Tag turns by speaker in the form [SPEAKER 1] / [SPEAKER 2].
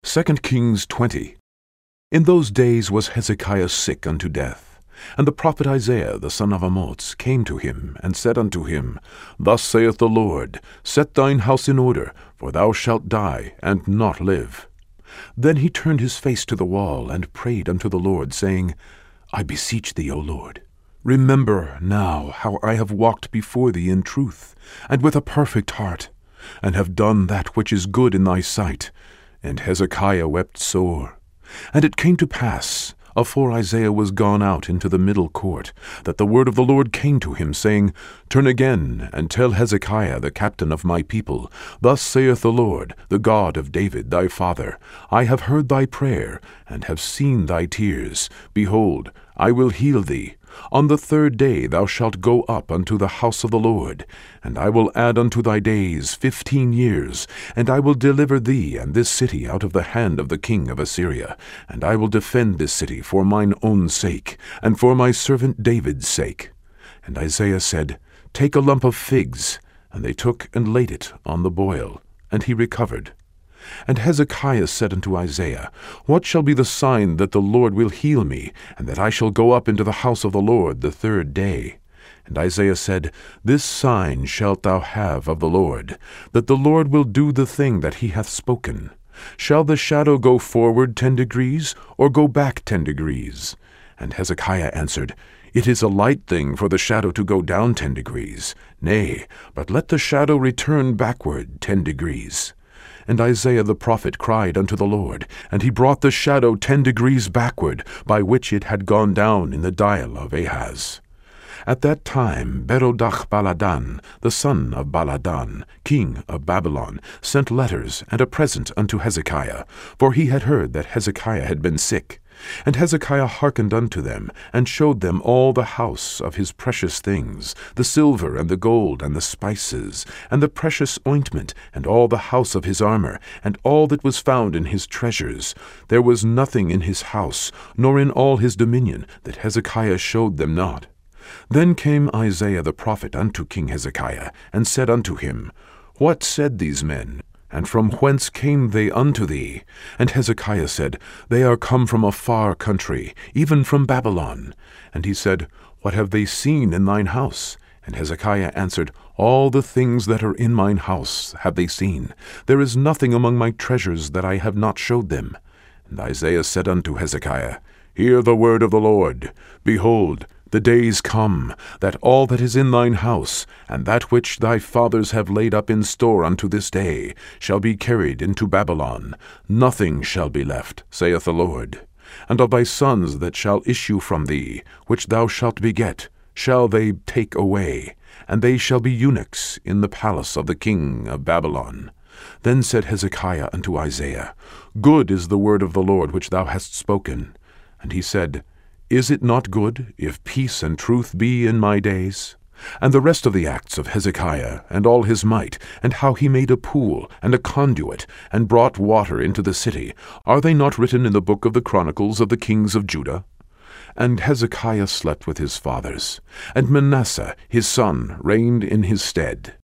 [SPEAKER 1] 2 Kings 20. In those days was Hezekiah sick unto death. And the prophet Isaiah the son of Amoz came to him, and said unto him, Thus saith the Lord, Set thine house in order, for thou shalt die, and not live. Then he turned his face to the wall, and prayed unto the Lord, saying, I beseech thee, O Lord, remember now how I have walked before thee in truth, and with a perfect heart, and have done that which is good in thy sight. And Hezekiah wept sore. And it came to pass, afore Isaiah was gone out into the middle court, that the word of the Lord came to him, saying, Turn again, and tell Hezekiah the captain of my people, Thus saith the Lord, the God of David thy father, I have heard thy prayer, and have seen thy tears. Behold, I will heal thee. On the 3rd day thou shalt go up unto the house of the Lord, and I will add unto thy days 15 years, and I will deliver thee and this city out of the hand of the king of Assyria, and I will defend this city for mine own sake, and for my servant David's sake. And Isaiah said, Take a lump of figs. And they took and laid it on the boil, and he recovered. And Hezekiah said unto Isaiah, What shall be the sign that the Lord will heal me, and that I shall go up into the house of the Lord the 3rd day? And Isaiah said, This sign shalt thou have of the Lord, that the Lord will do the thing that he hath spoken. Shall the shadow go forward 10 degrees, or go back 10 degrees? And Hezekiah answered, It is a light thing for the shadow to go down 10 degrees. Nay, but let the shadow return backward 10 degrees. And Isaiah the prophet cried unto the Lord, and he brought the shadow 10 degrees backward, by which it had gone down in the dial of Ahaz. At that time Berodach-baladan, the son of Baladan, king of Babylon, sent letters and a present unto Hezekiah, for he had heard that Hezekiah had been sick. And Hezekiah hearkened unto them, and showed them all the house of his precious things, the silver and the gold and the spices, and the precious ointment, and all the house of his armor, and all that was found in his treasures. There was nothing in his house, nor in all his dominion, that Hezekiah showed them not. Then came Isaiah the prophet unto King Hezekiah, and said unto him, What said these men? And from whence came they unto thee? And Hezekiah said, They are come from a far country, even from Babylon. And he said, What have they seen in thine house? And Hezekiah answered, All the things that are in mine house have they seen. There is nothing among my treasures that I have not showed them. And Isaiah said unto Hezekiah, Hear the word of the Lord. Behold, the days come, that all that is in thine house, and that which thy fathers have laid up in store unto this day, shall be carried into Babylon. Nothing shall be left, saith the Lord. And of thy sons that shall issue from thee, which thou shalt beget, shall they take away, and they shall be eunuchs in the palace of the king of Babylon. Then said Hezekiah unto Isaiah, Good is the word of the Lord which thou hast spoken. And he said, Is it not good, if peace and truth be in my days? And the rest of the acts of Hezekiah, and all his might, and how he made a pool, and a conduit, and brought water into the city, are they not written in the book of the Chronicles of the kings of Judah? And Hezekiah slept with his fathers, and Manasseh his son reigned in his stead.